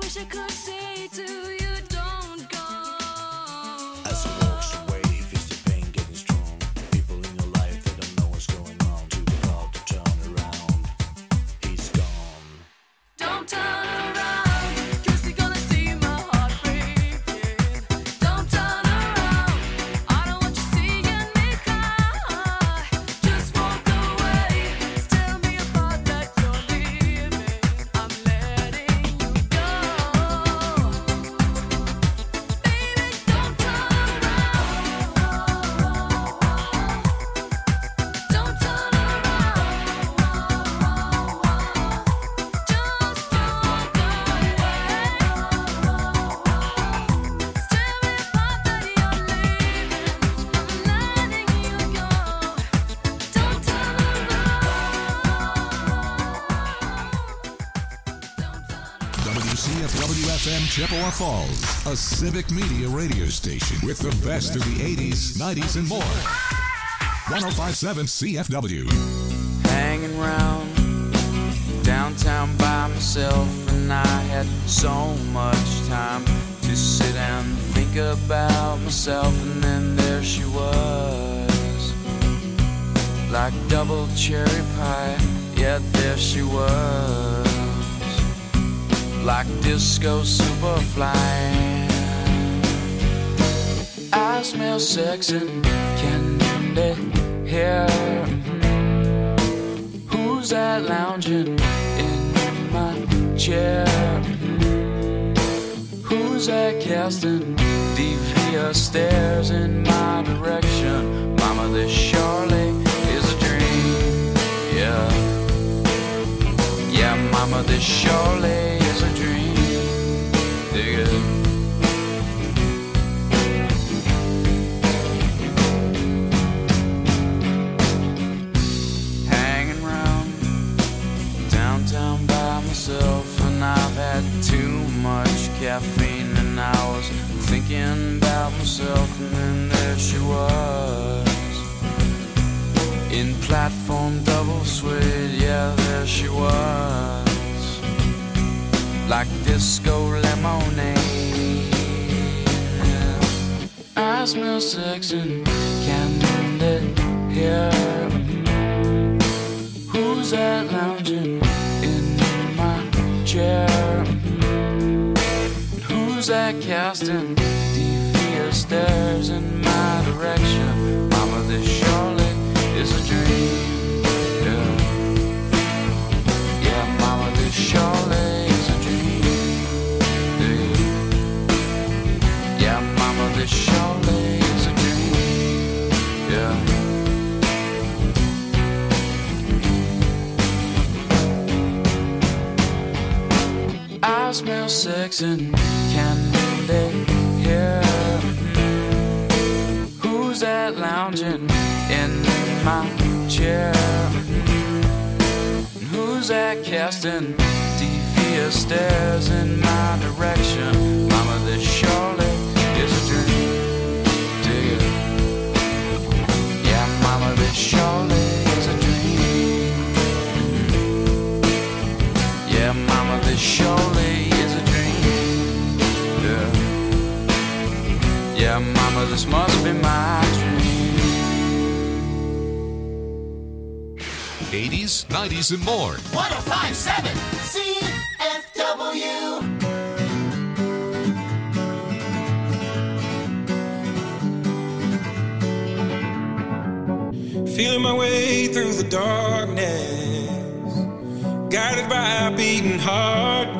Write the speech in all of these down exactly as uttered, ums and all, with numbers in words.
wish I could say to you, don't go. As he walks away, he feels the pain getting strong. People in your life, they don't know what's going on. Too proud to turn around. He's gone. Don't turn around, 'cause you're gonna see my heart breaking. Don't turn around, I don't want you seeing me cry. Just walk away, tell me about that you're leaving. I'm letting you go. Baby, don't turn around. Don't turn W C F W F M Chippewa Falls, a civic media radio station with the best of the eighties, nineties, and more. one oh five point seven C F W. Hanging round downtown by myself, and I had so much time to sit and think about myself, and then there she was, like double cherry pie, yeah, there she was, like disco superfly. I smell sex and candy here. Who's that lounging in my chair? Who's that casting devious stares in my direction? Mama, this surely is a dream. Yeah, yeah, mama, this surely is a dream. Dig it. Hanging round downtown by myself, and I've had too much caffeine, and I was thinking about myself, and then there she was, in platform double suede, yeah, there she was, like disco lemonade. I smell sex and candy here. Who's that lounging in my chair? Who's that casting devious stares in my direction? Mama, this surely is a dream. Yeah, yeah, mama, this surely is a dream. Yeah, yeah, mama, this surely is a dream. Yeah. I smell sex and candy here. Who's that lounging in my chair? Who's that casting devious stares in my direction? Mama, this surely is a dream. Dig it. Yeah, mama, this surely is a dream. Yeah, mama, this surely is a dream. Yeah, yeah, mama, this must be my dream. eighties, nineties, and more. one oh five point seven C F W. Feeling my way through the darkness, guided by a beating heart.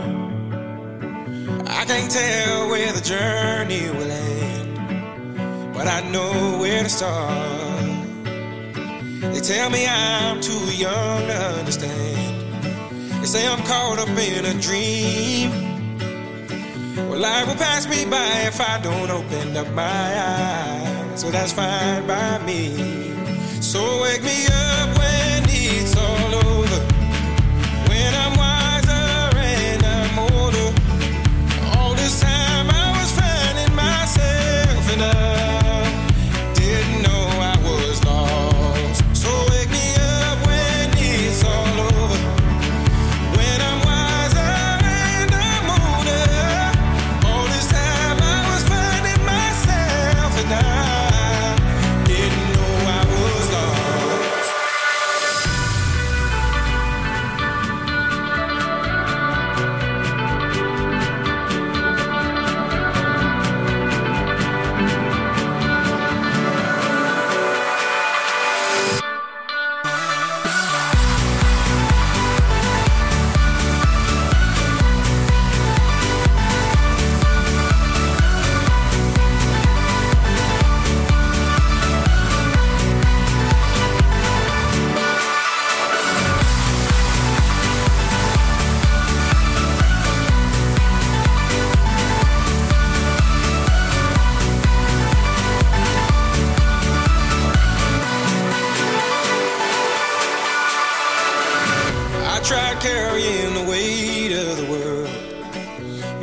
I can't tell where the journey will end, but I know where to start. They tell me I'm too young to understand. They say I'm caught up in a dream. Well, life will pass me by if I don't open up my eyes. So that's fine by me. So wake me up when it's all over, when I'm wiser and I'm older. All this time I was finding myself, and I didn't know I was lost. So wake me up when it's all over, when I'm wiser and I'm older.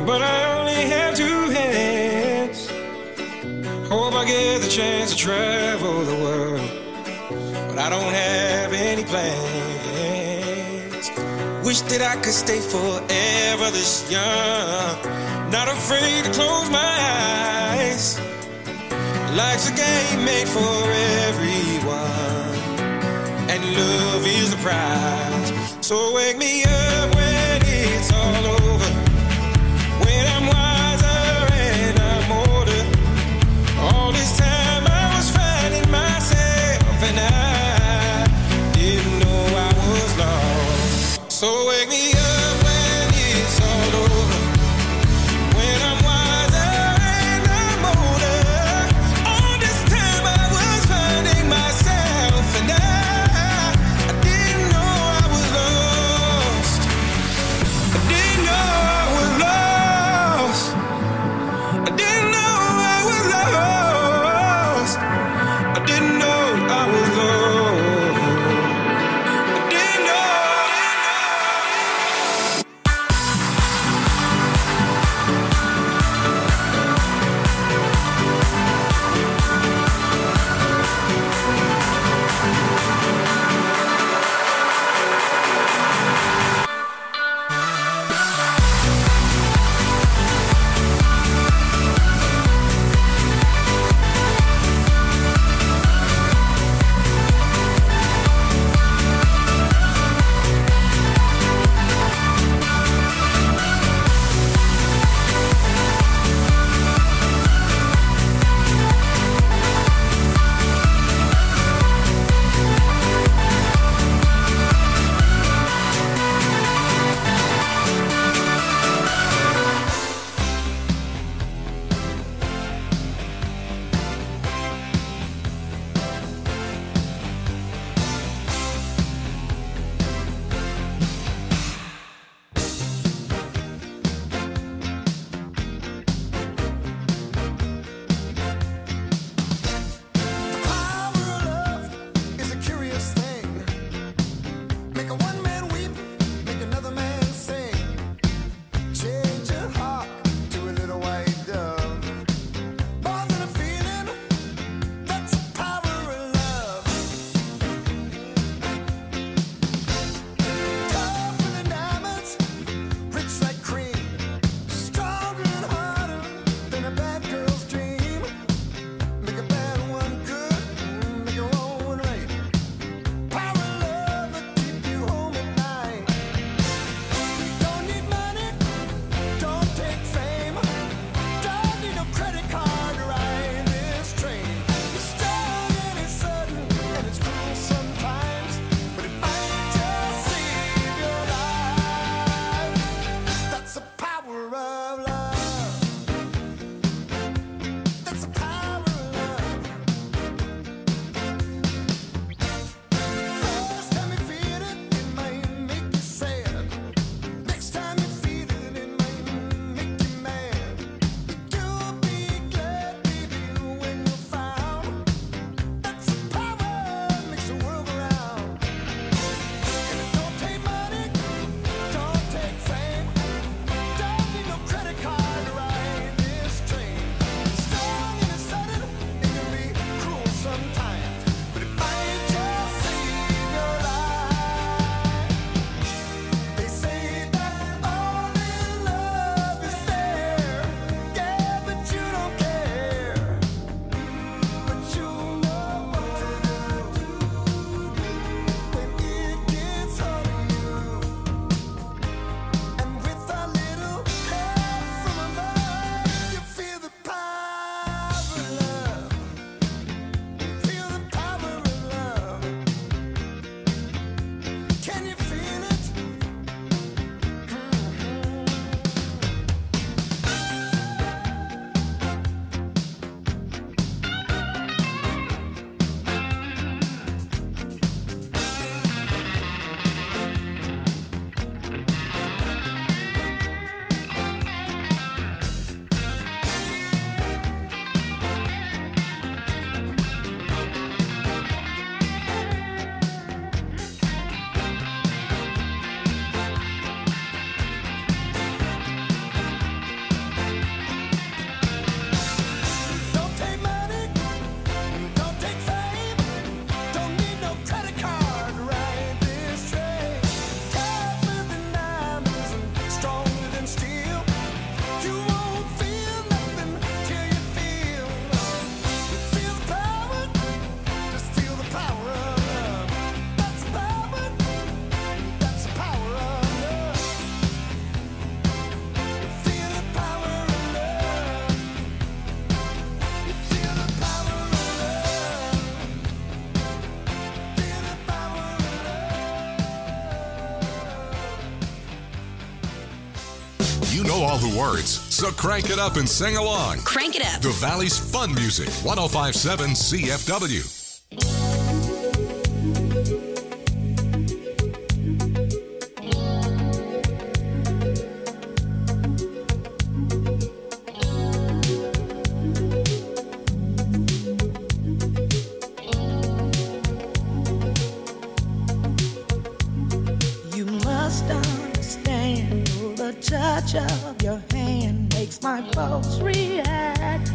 but I only have two hands. Hope I get the chance to travel the world, but I don't have any plans. Wish that I could stay forever this young, not afraid to close my eyes. Life's a game made for everyone, and love is the prize. So wake me up when it's all over, when I'm wiser and I'm older. All this time I was finding myself, and I didn't know I was lost. So wake me up when it's all over, when I'm wiser and I'm older. All this time I was finding myself, and I, I didn't know I was lost. all the words, so crank it up and sing along. Crank it up. The Valley's fun music, one oh five point seven C F W. You must understand the touch of your hand makes my pulse react.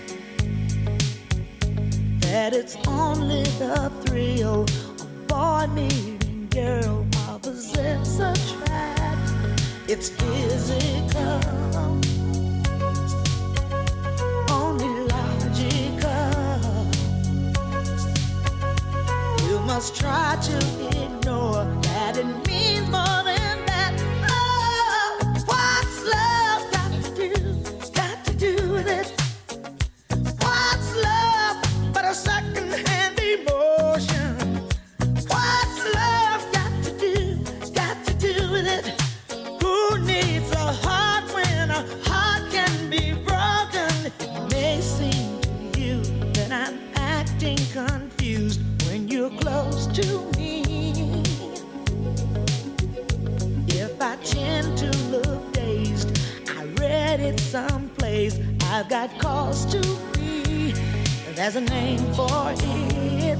That it's only the thrill of boy meeting girl opposites attract. It's physical, only logical. You must try to ignore that it means more than that. Oh, what's love got to do? Got to do with it. What's love but a second-hand emotion? What's love got to do? Got to do with it. Who needs a heart when a heart can be broken? It may seem to you that I'm acting confused when you're close to me. If I tend to look dazed, I read it someplace. I've got cause to be. There's a name for it.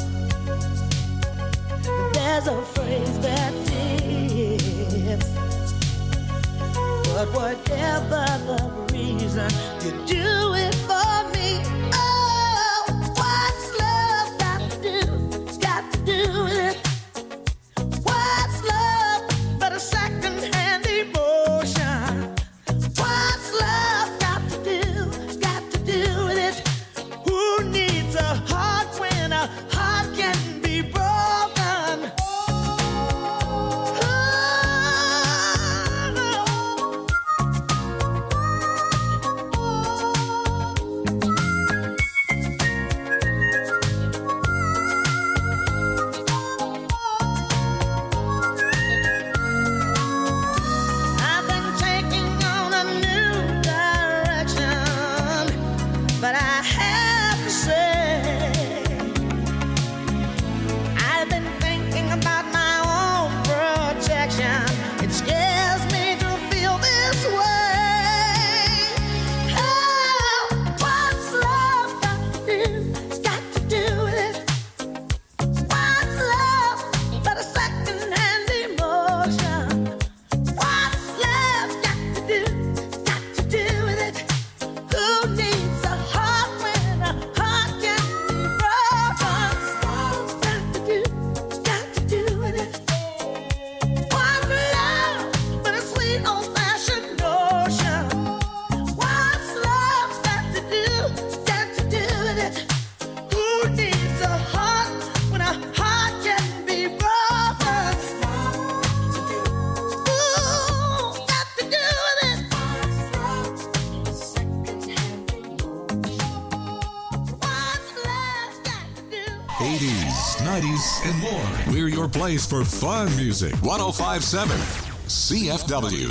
There's a phrase that fits. But whatever the reason, you do it for me. Oh, what's love got to do? Got to do with it. What's love but a second-hand emotion? What's love got to do? Got to do with it. Who needs a heart when a heart can be broken? I've been taking on a new direction, but I have to say, I've been thinking about my own protection. It scares me to feel this way. Oh, what's love got to do? Got to do with it. What's love but a second-hand emotion? What's love got to do? Got to do with it. Who needs a heart when a heart can be broken? What's got to do? Got to do with it. What's love but a sweet old-fashioned notion? What's love got to do? Got to do with it. Who needs a heart when a heart can be broken? Ooh, got to do with it. What's love got to do? eighties, nineties, and more. We're your place for fun music. one oh five point seven C F W.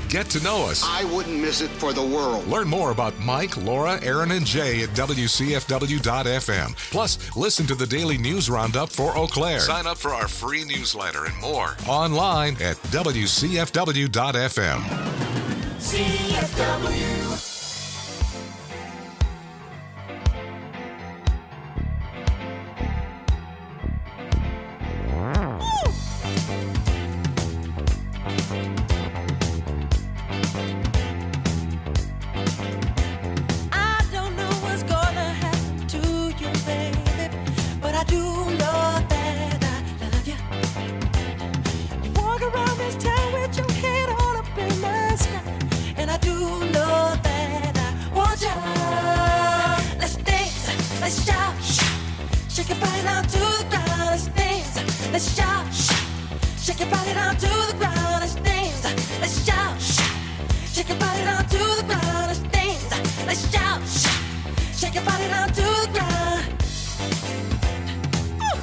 Get to know us. I wouldn't miss it for the world. Learn more about Mike, Laura, Aaron, and Jay at W C F W dot F M. Plus, listen to the daily news roundup for Eau Claire. Sign up for our free newsletter and more online at W C F W dot F M. C F W. I don't know what's gonna happen to you, baby, but I do know that I love you. You walk around this town with your head all up in the sky, and I do know that I want you. Let's dance, let's shout, shake your body down to the ground. Let's dance, let's shout, shake your body down to the ground. Let's dance, let's shout, shake your body down to the ground. Let's dance, let's shout, shake your body down to the ground. Ooh.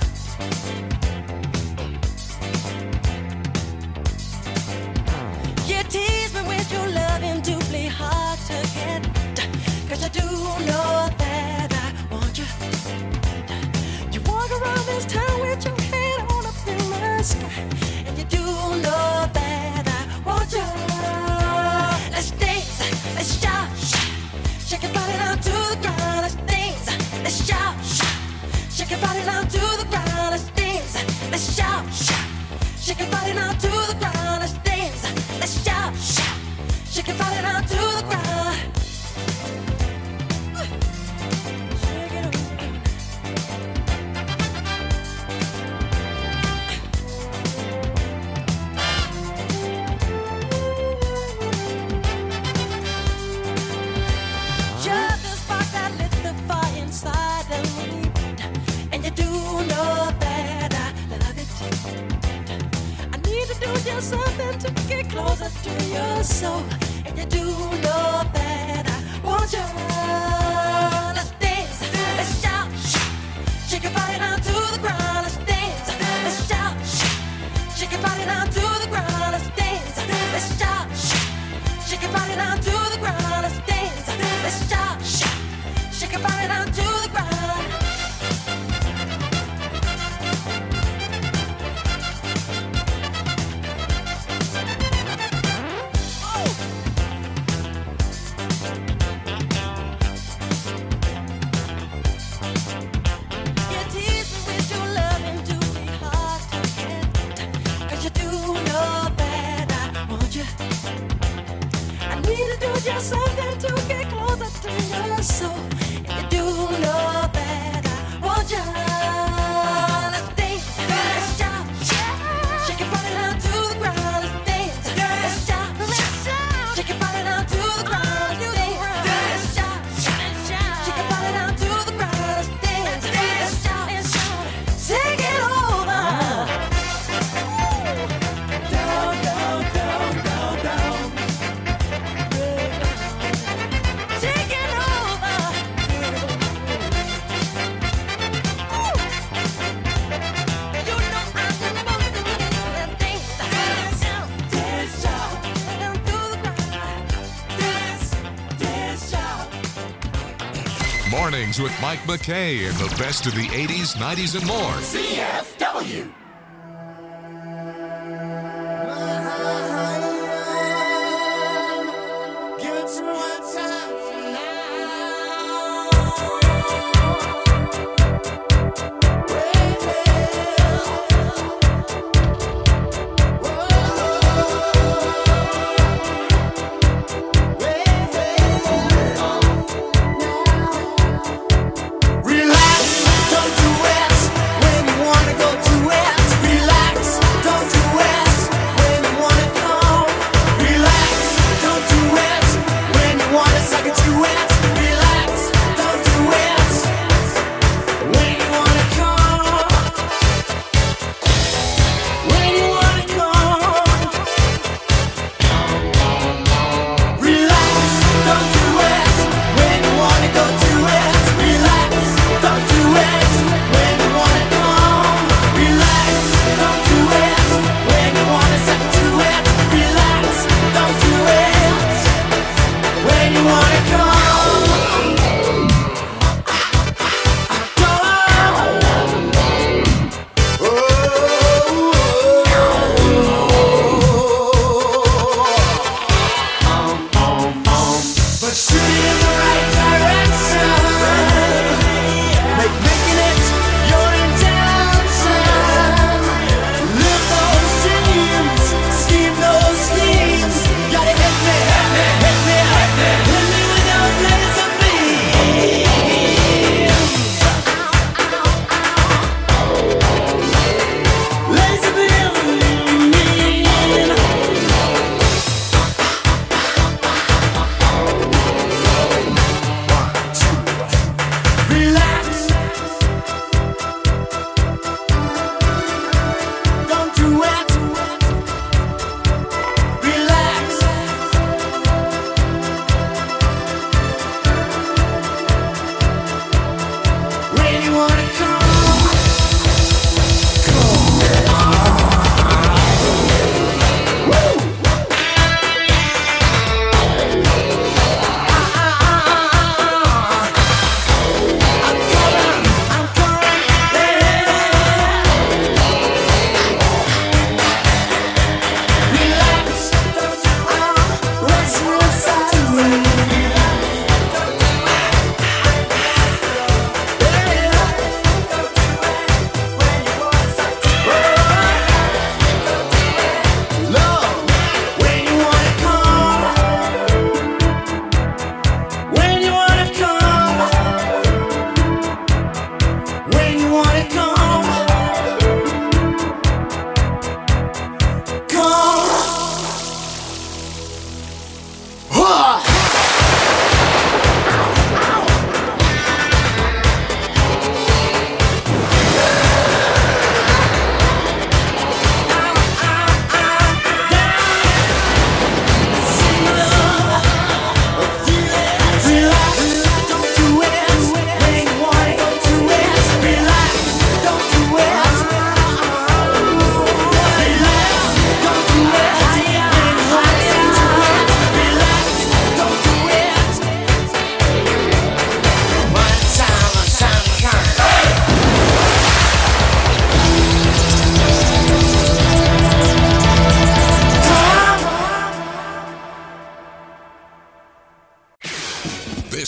You tease me with your loving doubly hard to get, 'cause I do know that I want you. You walk around this town with your head all up in the sky, and you do know that I want you. Let's dance, let's shout, shake your body down to the ground. Let's dance, let's shout, shake your body down to the ground. Let's dance, let's shout, shake your body down to the ground. Let's dance, let's shout, shake your body down to the ground. Shake it up. You're the spark that lit the fire inside of me, and you do know that I love it. I need to do just something to get closer to your soul, and you do know that I want you. Let's dance, let's shout, shake your body down to the ground. Let's dance, let's shout, shake your body down to the ground. Let's dance, let's shout, shake your body down to the ground. Let's dance, let's shout, shake your body down to the ground. You tease me with your loving doubly hard to get, 'cause you do know that I want you. I need to do just something to get closer to your soul, and you do know that I want you. Let's dance, let's shout, shake your body down to the ground. Let's dance, let's shout, shake your body down to the ground. Let's dance, let's shout, shake your body down to the ground. Let's dance, let's shout, take it over. Down, down, down, down, down. Take it over. Ooh. You know I'm supposed to be that dance, dance, dance, shout, down to the ground. Dance, dance, shout. Mornings with Mike McKay and the best of the eighties, nineties, and more. C F W. Give it to me one time. Relax, don't do it when you wanna go to it.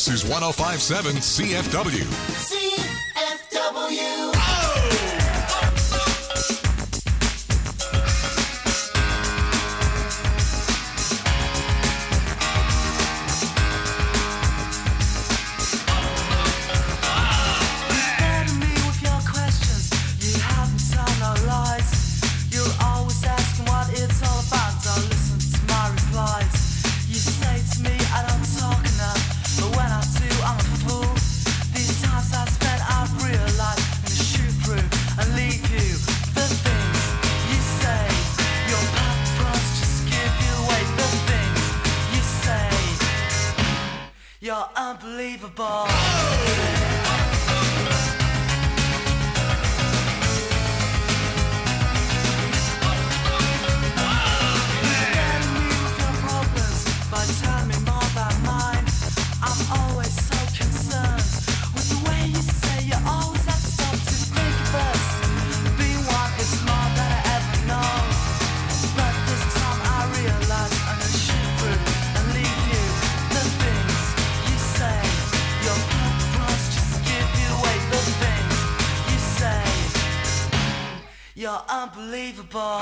This is one oh five point seven C F W. C F W. You're unbelievable. You're unbelievable.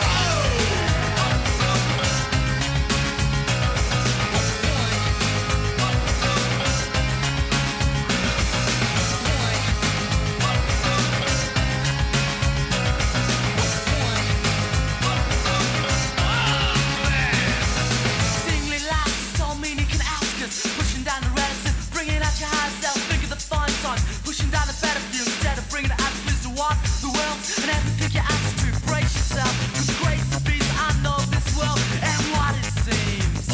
Singly laughs, so mean you can ask us. Pushing down the reticence, bringing out your higher self. Think of the fun song, pushing down the better view instead of bringing it out to walk the world and every pick your attitude. Brace yourself, 'cause grace and peace, I know this world and what it seems.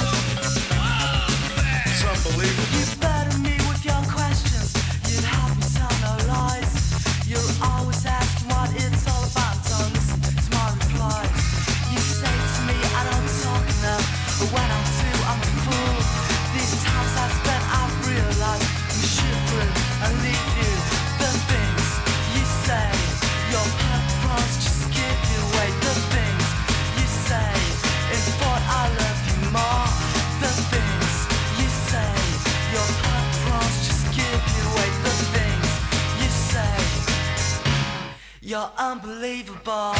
It's unbelievable. You better me with your questions. You'd help me tell no lies. You're always asking what it's all about. So listen to my replies. You say to me I don't talk enough, but when I do I'm a fool. These times I've spent I've realized you shoot through and leave you the things you say. Your purpose just give you away the things you say. In thought I love you more. The things you say. Your purpose just give you away the things you say. You're unbelievable.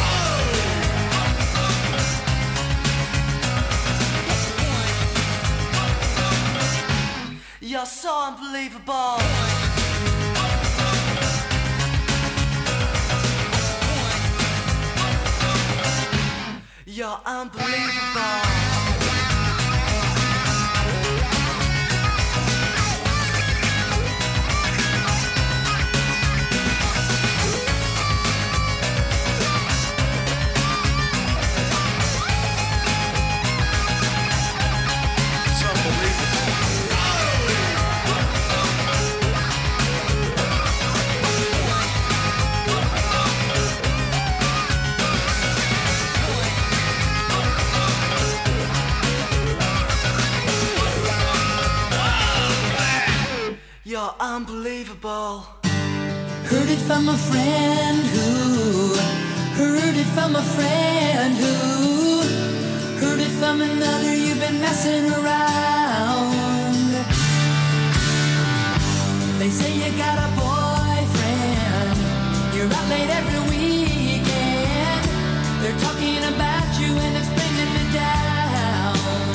You're so unbelievable. You're unbelievable. It's unbelievable. You're unbelievable. Heard it from a friend who heard it from a friend who heard it from another. You've been messing around. They say you got a boyfriend. You're out late every weekend. They're talking about you and it's bringing me down.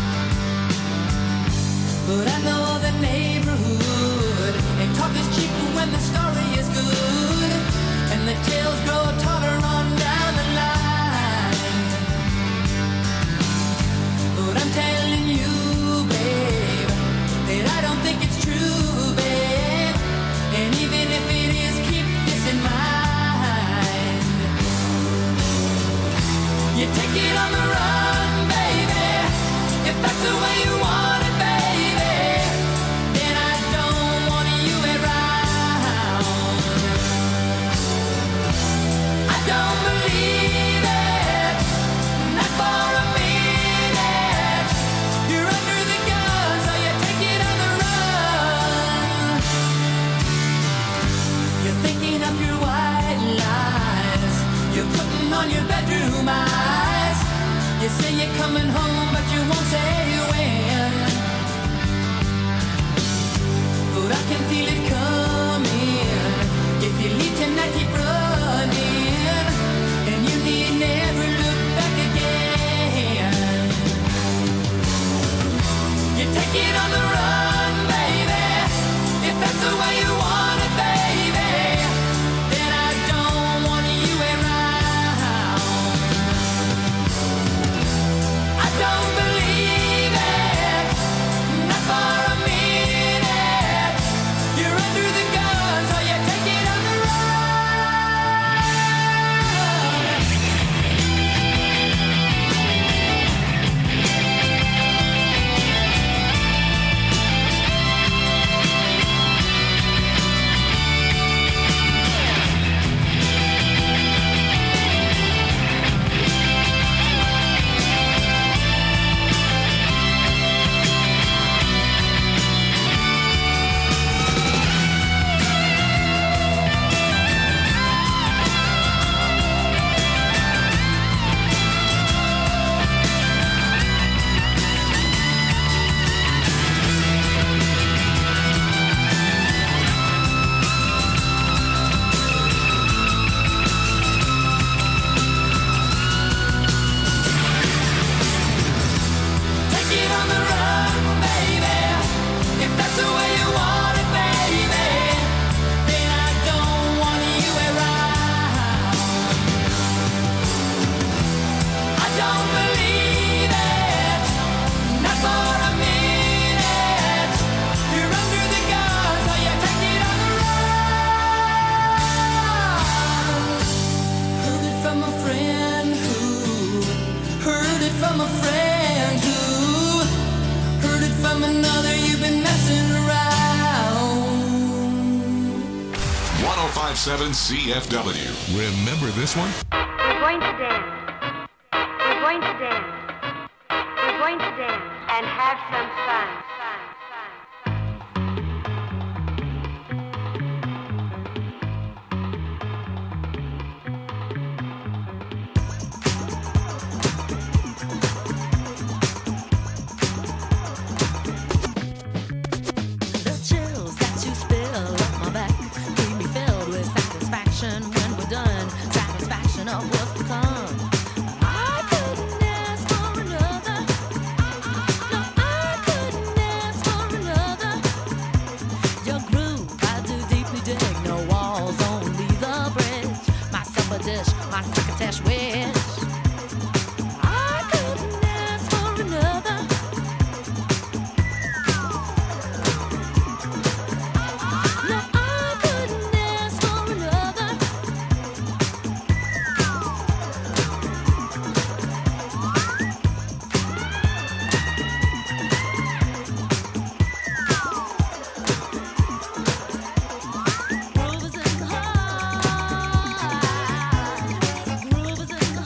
But I know the neighborhood, and talk is cheap when the story is good, and the tales grow taller on down the line. But I'm telling you, babe, that I don't think it's true, babe. And even if it is, keep this in mind. You take it on the run, baby, if that's the way you want it, baby. Then I don't want you around. I don't believe it, not for a minute. You're under the gun, so you take it on the run. You're thinking of your white lies. You're putting on your bedroom eyes. You say you're coming home, but you won't say when. can feel it coming. If you leave tonight, keep running, and you need never look back again. You take it on the run, baby. If that's the way you want it, baby, then I don't want you around. I don't believe it, not for a minute. You're under the gun, so you take it on the run. Take it on the run, baby. If that's the way you want it, baby, then I don't want you around. I don't believe it, not for a minute. You're under the gun, so you take it on the run. Heard it from a friend who heard it from a friend who heard it from another. You've been messing around. one oh five point seven C F W. Remember this one? We're going to dance. We're going to dance. We're going to dance and have some fun. The chills that you spill up my back keep me filled with satisfaction when we're done. Satisfaction of what's to come. I couldn't ask for another. No, I couldn't ask for another. Your groove, I do deeply dig. No walls, only the bridge. My supper dish, my crocketesh wish. I couldn't ask for another. No, I couldn't ask for another. Groove is in the heart. Groove is in the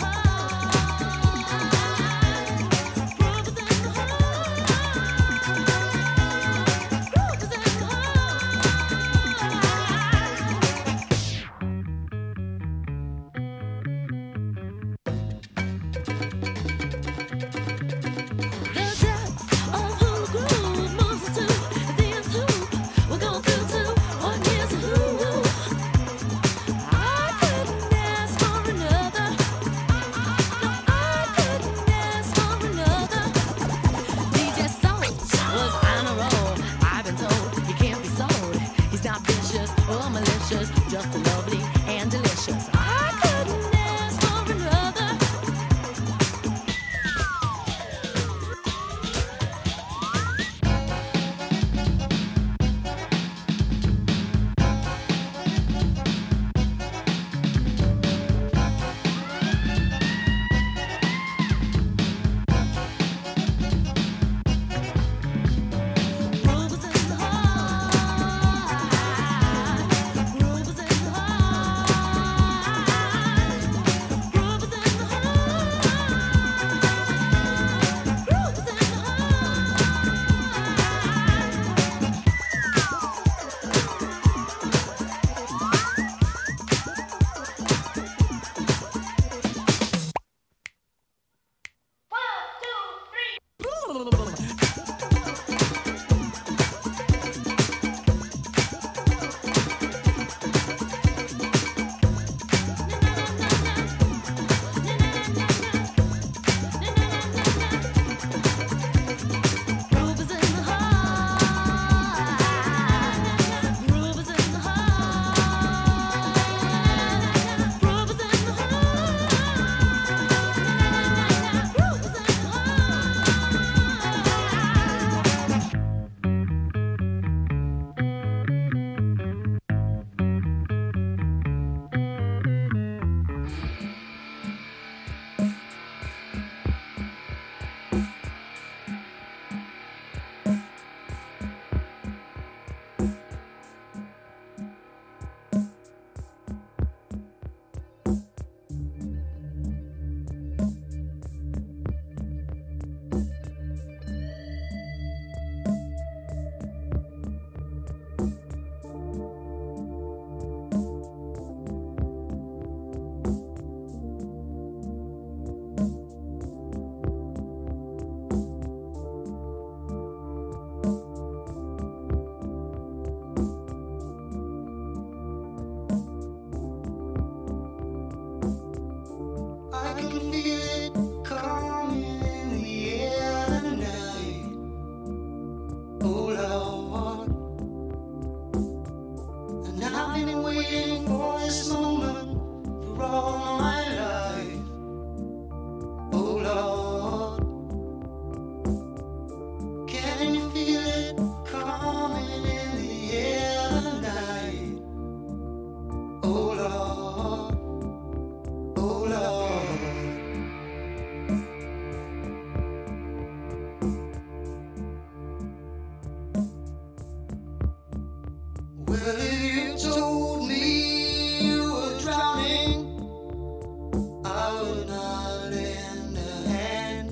Well, if you told me you were drowning, I would not lend a hand.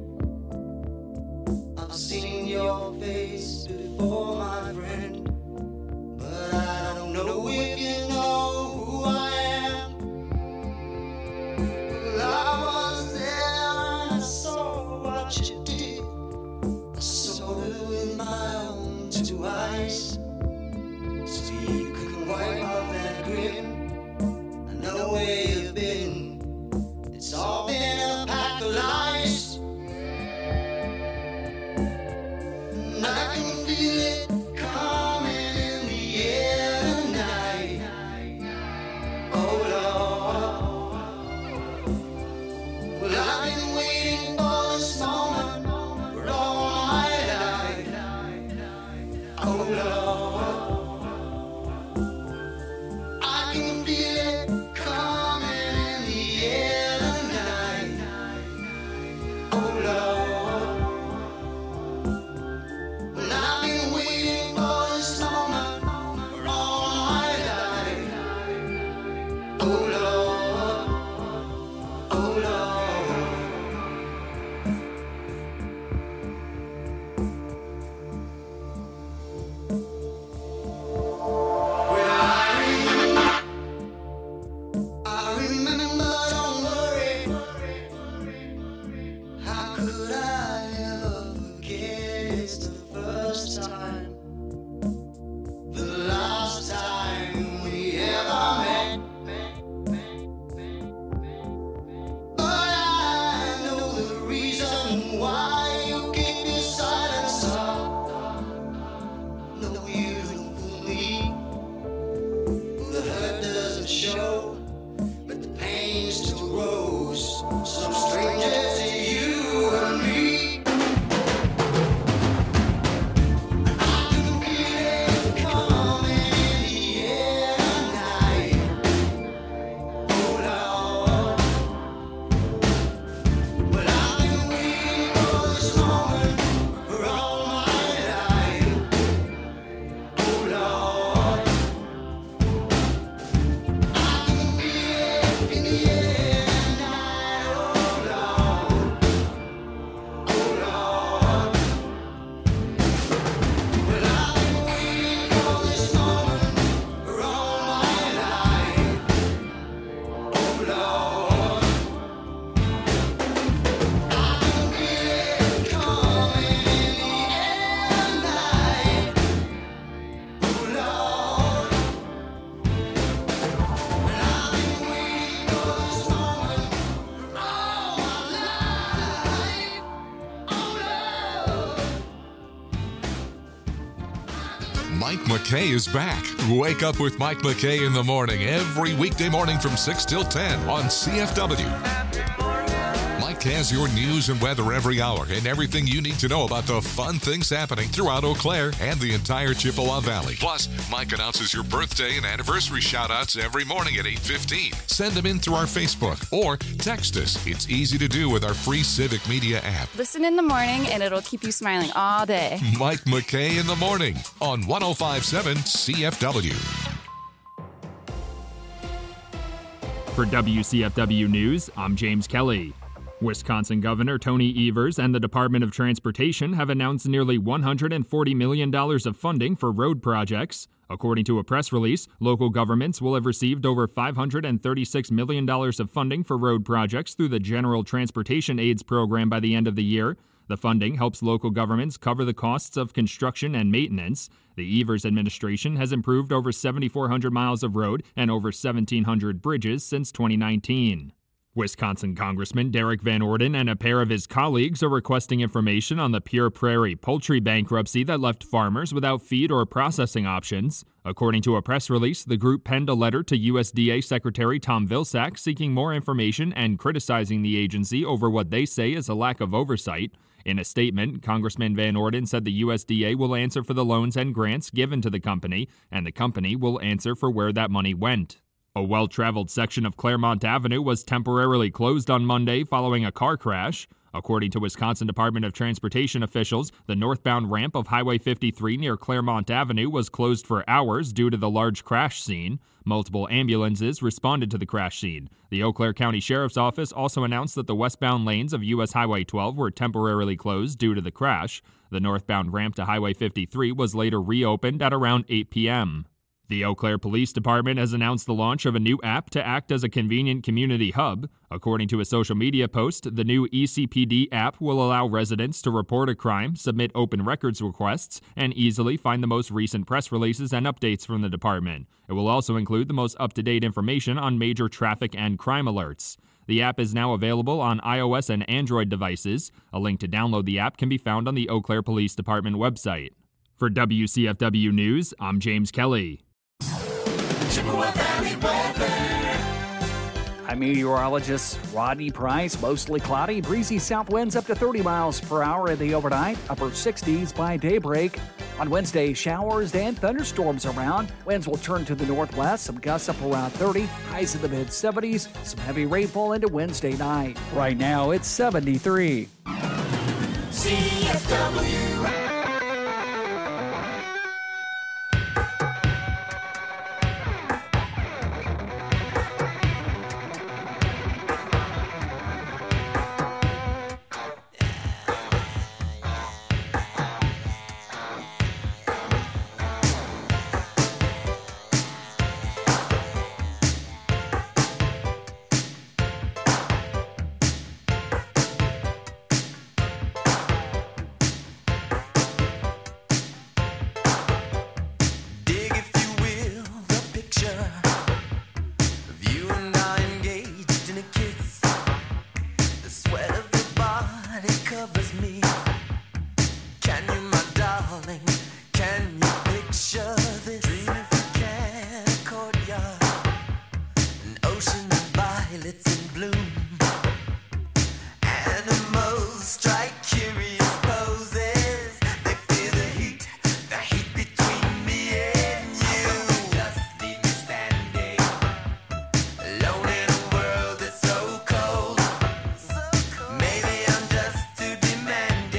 I've seen your face before, my friend, but I don't know if you know who I am. Well, I was there and I saw what you did. I saw it with my own two eyes. So you could wipe off that grin. I know where you've been. It's all been a pack of lies. And I can feel it coming in the air tonight. Oh Lord. Well, I've been waiting for this moment for all my life. Oh Lord. I can feel it coming in the air tonight. Oh Lord. Well, I've been waiting for this moment for all my life. Oh Lord. Oh Lord. Well, I remember, I remember, don't worry. How could I ever forget? It's the first time, the last time we ever met. But I know the reason why you keep your silence up. No, you don't fool me. The hurt doesn't show, but the pain still grows. Some stranger to you and me. I can feel it coming in the air tonight. Oh Lord. Well, I've been waiting for this moment for all my life. Oh Lord. I can feel it in the air tonight. Oh Lord. Oh Lord. Well, I've been waiting for this moment for all my life. Oh Lord. I can feel it coming in the air tonight. Oh Lord. And I've been waiting for this moment for all my life. Oh Lord. Mike McKay is back. Wake up with Mike McKay in the morning every weekday morning from six till ten on C F W. Mike has your news and weather every hour and everything you need to know about the fun things happening throughout Eau Claire and the entire Chippewa Valley. Plus, Mike announces your birthday and anniversary shout-outs every morning at eight fifteen. Send them in through our Facebook or text us. It's easy to do with our free Civic Media app. Listen in the morning and it'll keep you smiling all day. Mike McKay in the morning on one oh five point seven C F W. For W C F W News, I'm James Kelly. Wisconsin Governor Tony Evers and the Department of Transportation have announced nearly one hundred forty million dollars of funding for road projects. According to a press release, local governments will have received over five hundred thirty-six million dollars of funding for road projects through the General Transportation Aids Program by the end of the year. The funding helps local governments cover the costs of construction and maintenance. The Evers administration has improved over seven thousand four hundred miles of road and over seventeen hundred bridges since twenty nineteen. Wisconsin Congressman Derek Van Orden and a pair of his colleagues are requesting information on the Pure Prairie poultry bankruptcy that left farmers without feed or processing options. According to a press release, the group penned a letter to U S D A Secretary Tom Vilsack seeking more information and criticizing the agency over what they say is a lack of oversight. In a statement, Congressman Van Orden said the U S D A will answer for the loans and grants given to the company, and the company will answer for where that money went. A well-traveled section of Claremont Avenue was temporarily closed on Monday following a car crash. According to Wisconsin Department of Transportation officials, the northbound ramp of Highway fifty-three near Claremont Avenue was closed for hours due to the large crash scene. Multiple ambulances responded to the crash scene. The Eau Claire County Sheriff's Office also announced that the westbound lanes of U S Highway twelve were temporarily closed due to the crash. The northbound ramp to Highway fifty-three was later reopened at around eight p.m. The Eau Claire Police Department has announced the launch of a new app to act as a convenient community hub. According to a social media post, the new E C P D app will allow residents to report a crime, submit open records requests, and easily find the most recent press releases and updates from the department. It will also include the most up-to-date information on major traffic and crime alerts. The app is now available on iOS and Android devices. A link to download the app can be found on the Eau Claire Police Department website. For W C F W News, I'm James Kelly. Chippewa Valley weather. I'm meteorologist Rodney Price. Mostly cloudy, breezy south winds up to thirty miles per hour in the overnight, upper sixties by daybreak. On Wednesday, showers and thunderstorms around. Winds will turn to the northwest, some gusts up around thirty, highs in the mid seventies, some heavy rainfall into Wednesday night. Right now, it's seventy-three. C F W. Maybe I'm just too demanding.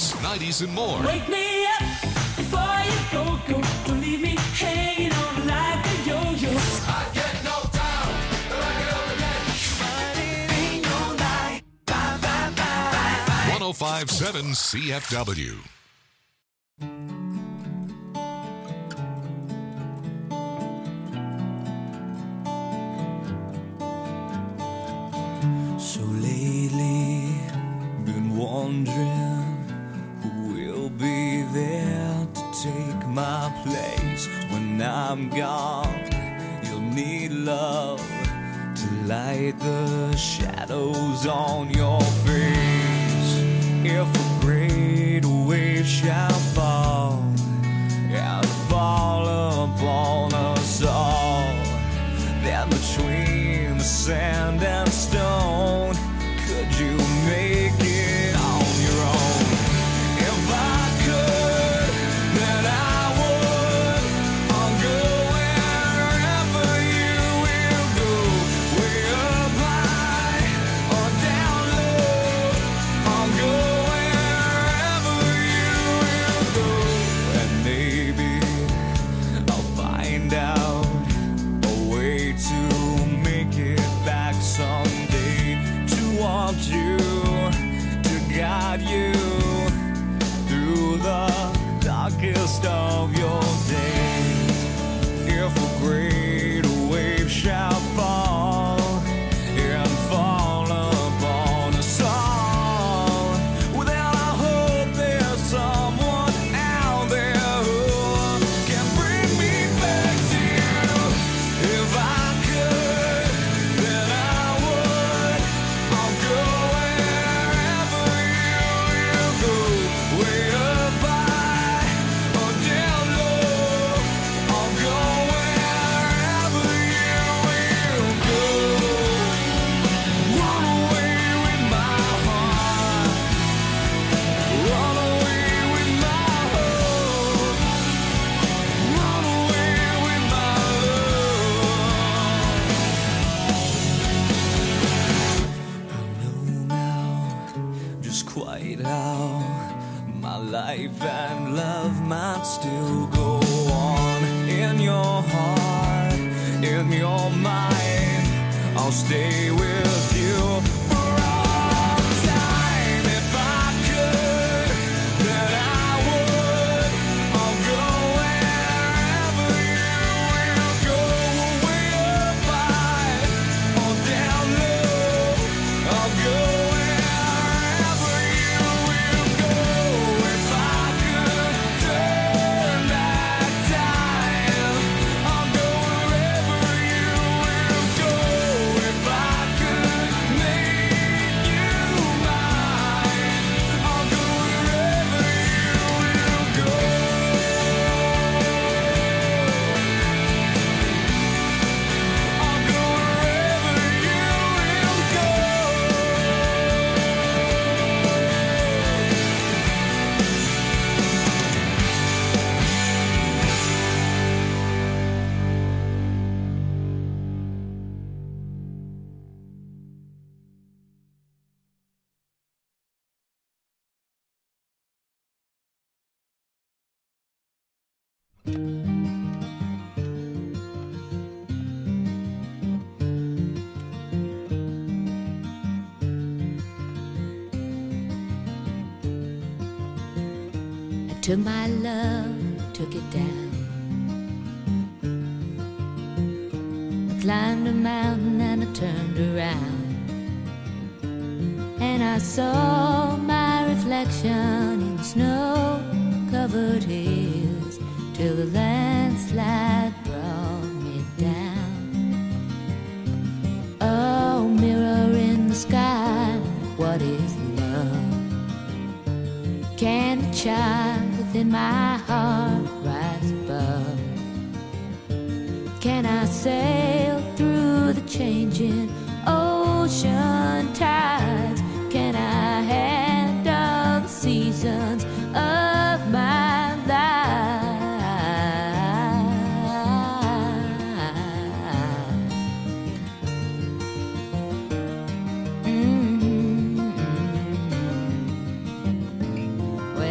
eighties, nineties, and more. Wake me up before you go, go. Don't leave me hanging on like a yo-yo. I get knocked down, but I get up again. But it ain't no lie. Bye, bye, bye, bye. one oh five point seven C F W. So lately, been wondering who will be there to take my place when I'm gone. You'll need love to light the shadows on your face. If a great wave shall fall and fall upon us all, then between the sand and stone, could you make it on your own? If I could, then I would. I'll go wherever you will go, way up high or down low. I'll go wherever you will go, and maybe I'll find out a way to make it back someday, to want you, to guide you through the darkest of your days. If a great wave shall fall and fall upon us all, well, then I hope there's someone out there who can bring me back to you. If I could, then I would. I'll go wherever you will go, way up high or down low. I'll go wherever you will go. Run away with my heart, run away with my hope, run away with my love. I know now just quite how my life and love might still go on. In your heart, in your mind, I'll stay with you for all time. If I could, then I would. I'll go wherever you will go, way up high or down low. I'll go wherever you will go. If I could turn back time, I'll go wherever you will go. If I could make you mine, I'll go wherever you will go. I'll go wherever I took my love, took it down. I climbed a mountain and I turned around, and I saw my reflection in snow-covered hills till the landslide brought me down. Oh, mirror in the sky, what is love? Can the child within my heart rise above? Can I sail through the changing ocean tides? Can I handle the seasons of my life? Mm-hmm.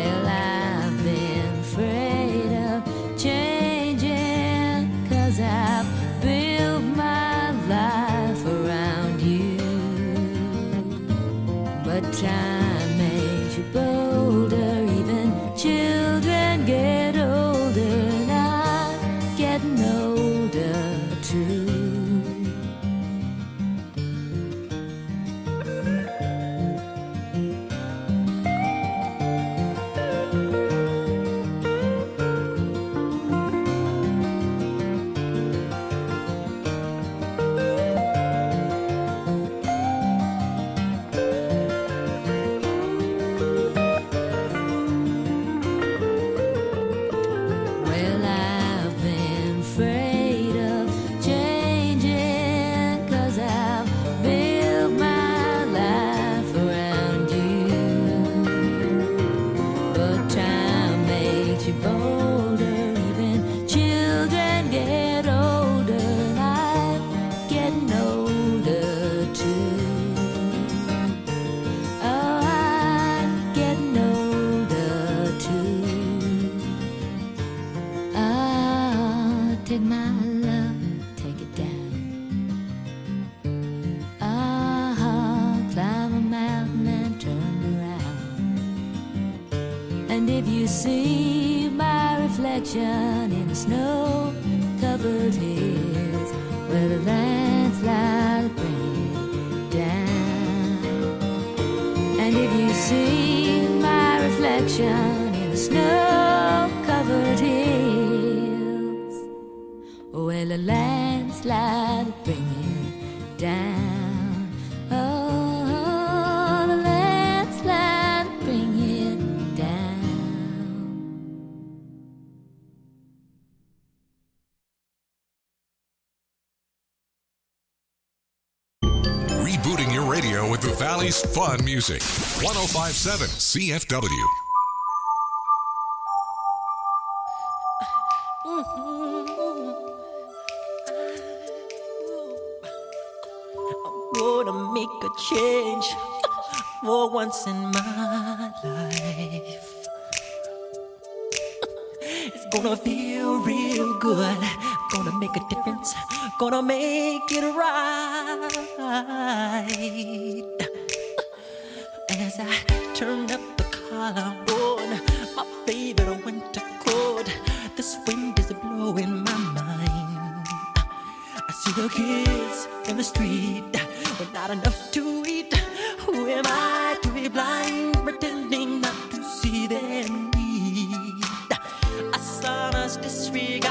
you see my reflection in the snow-covered hills where the landslide bring it down. And if you see my reflection in the snow-covered hills, well, the landslide bring it down. Oh, the landslide bring it down. Rebooting your radio with the Valley's fun music. one oh five point seven C F W. Gonna make a change for once in my life. It's gonna feel real good. Gonna make a difference. Gonna make it right. As I turn up the collar on my favorite winter coat, this wind is blowing my mind. I see the kids in the street with not enough to eat. Who am I to be blind, pretending not to see their need? I saw us disregard